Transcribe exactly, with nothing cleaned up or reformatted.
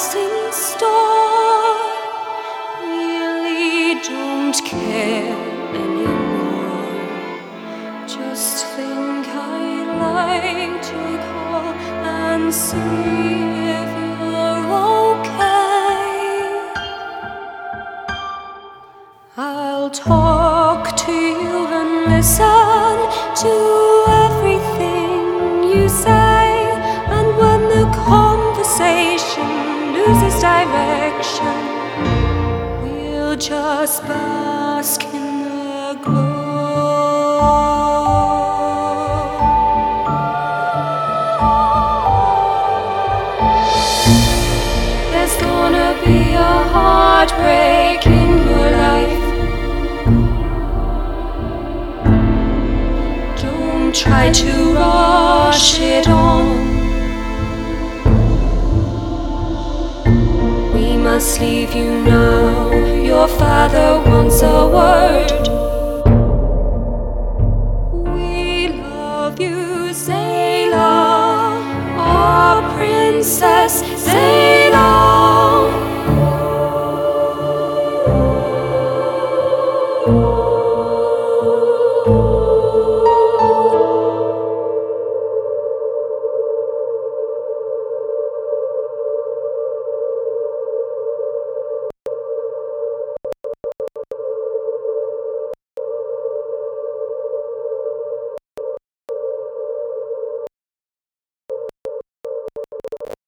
us in store. Really don't care anymore. Just think I'd like to call and see if you're okay. I'll talk to you and listen to everything you say, and when the conversation loses direction, we'll just bask in the glow. There's gonna be a heartbreak in your life. Don't try to rush it on. We must leave you now. Your father wants a word. We love you, Zayla, our princess.